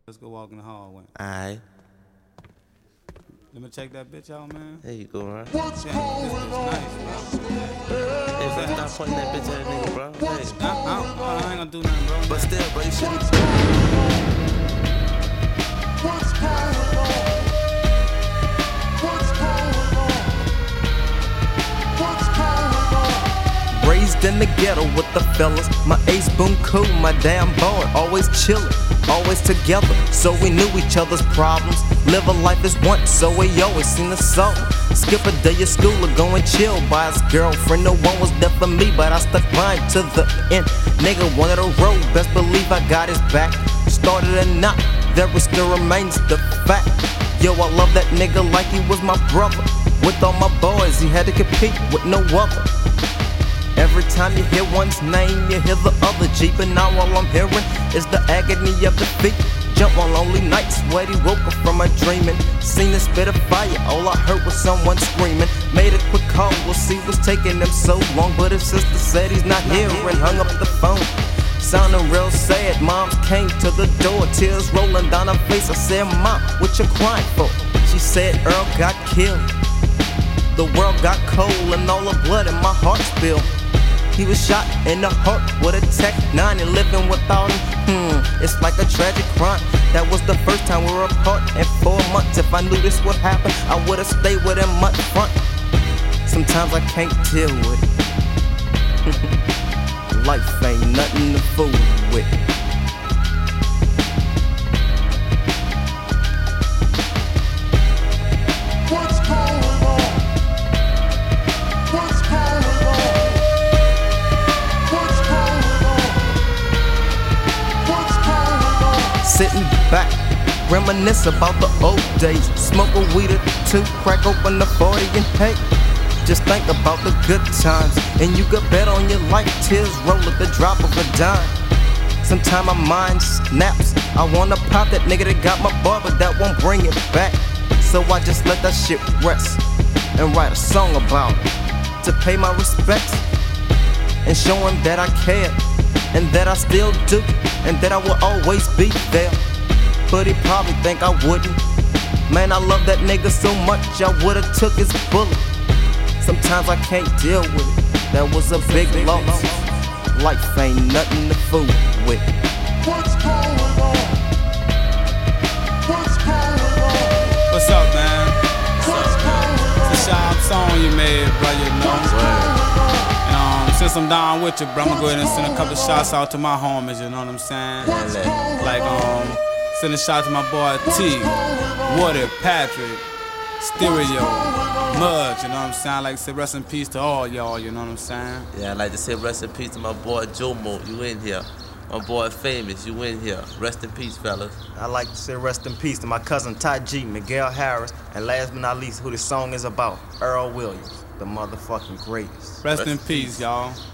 Let's go walk in the hallway. Alright. Let me check that bitch out, man. There you go, right? Damn, this bitch nice, bro. Hey, bro, stop pointing that bitch at that nigga, bro. Hey. I ain't gonna do nothing, bro. But still, bro, you shouldn't. What's going on? What's going on? What's going on? Raised in the ghetto with the fellas. My ace boom cool, my damn boy always chillin', always together, so we knew each other's problems. Live a life as one, so we always seen the soul. Skip a day of school or go and chill by his girlfriend. No one was there for me, but I stuck by him to the end. Nigga wanted a road, best believe I got his back. Started or not, there still remains the fact. Yo, I love that nigga like he was my brother. With all my boys, he had to compete with no other. Every time you hear one's name, you hear the other G. But now all I'm hearing is the agony of defeat. Jump on lonely nights, sweaty, woke up from my dreaming. Seen a spit of fire, all I heard was someone screaming. Made a quick call, we'll see what's taking them so long. But his sister said he's not here and hung up the phone. Sounding real sad, moms came to the door, tears rolling down her face. I said, Mom, what you crying for? She said, Earl got killed. The world got cold and all the blood in my heart spilled. He was shot in the heart with a Tech 9 and living without him. It's like a tragic crime. That was the first time we were apart in 4 months. If I knew this would happen, I would've stayed with him up front. Sometimes I can't deal with it. Life ain't nothing to fool with. What's going on? What's going on? What's going on? What's going on? Sitting back, reminisce about the old days. Smoke a weed or two, crack open the 40 and hey, just think about the good times. And you could bet on your life, tears roll at the drop of a dime. Sometimes my mind snaps. I wanna pop that nigga that got my bar, but that won't bring it back. So I just let that shit rest and write a song about it to pay my respects and show him that I care and that I still do and that I will always be there. But he probably think I wouldn't. Man, I love that nigga so much I would've took his bullet. Sometimes I can't deal with it. That was a big loss. Life ain't nothing to fool with. What's going on? What's going on? What's up, man? What's going on? It's a sharp song you made, bro, you know. And since I'm down with you, bro, I'ma go ahead and send a couple shots out to my homies, you know what I'm saying? Like, send a shout to my boy T, Woody, Patrick, Stereo, Mudge, you know what I'm saying? Like, say rest in peace to all y'all, you know what I'm saying? Yeah, I'd like to say rest in peace to my boy Jomo, you in here. My boy Famous, you in here. Rest in peace, fellas. I'd like to say rest in peace to my cousin Ty G, Miguel Harris, and last but not least, who this song is about, Earl Williams, the motherfucking greatest. Rest in peace, y'all.